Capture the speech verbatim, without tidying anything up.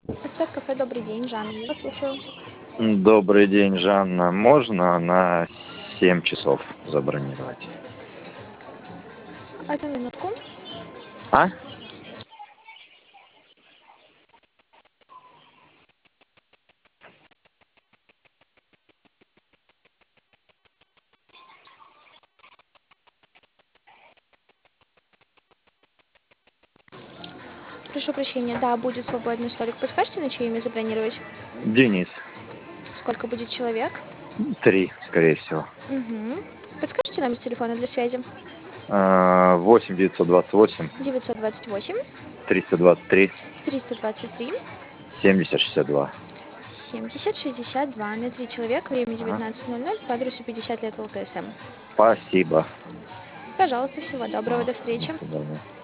Эксперт кафе, добрый день, Жанна, я вас слушаю. Добрый день, Жанна. Можно на семь часов забронировать? Одну минутку. А? Прошу прощения, да, будет свободный столик. Подскажете, на чье имя забронировать? Денис. Сколько будет человек? Три, скорее всего. Угу. Подскажите номер телефона для связи? А, восемь девятьсот двадцать восемь девятьсот двадцать восемь триста двадцать три триста двадцать три семьдесят шестьдесят два. семьдесят шестьдесят два. На три человека, время Ага. девятнадцать ноль ноль, по адресу пятьдесят лет ЛКСМ. Спасибо. Пожалуйста, всего доброго, Ага. до До встречи. свидания.